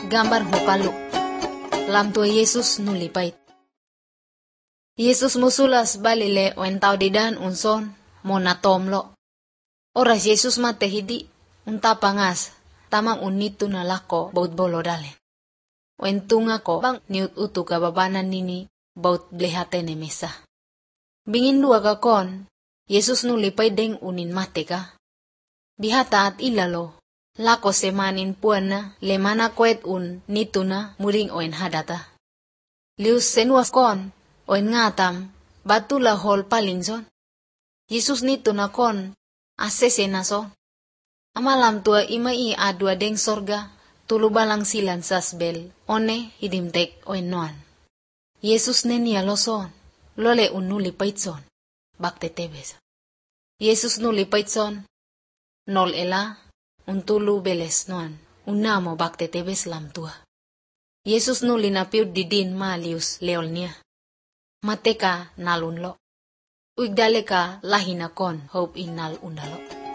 gambar hokalu. Lam tua Yesus nulipait. Yesus musulas balile wentau didan unson monatomlo. Oras Yesus mate hidi unta pangas tamang unitu na lako baut bolo dalen. Wentunga ko bang niut utu kababanan nini baut blehatene mesa. Bingin dua kakon, Yesus nulipay deng unin mate ka. Bihata at ilalo, lako semanin puan na lemana kwet un nitu na muring oen hadata. Lius senuas kon, oen ngatam, batula hol palingson. Yesus nitu na kon, asese na son. Amalam tua imai adua deng sorga, tulubalang silan sasbel, one hidimtek oen noan. Yesus nenia loson, lole un nulipaitson, bakte tebes. Yesus nulipaitson, nol ela, un tulu beles noan, unamo bakte tebes lam tua. Yesus nulinapiud didin malius leolnia. Mateka nalunlo. Uigdale ka lahinakon hope inal undalo.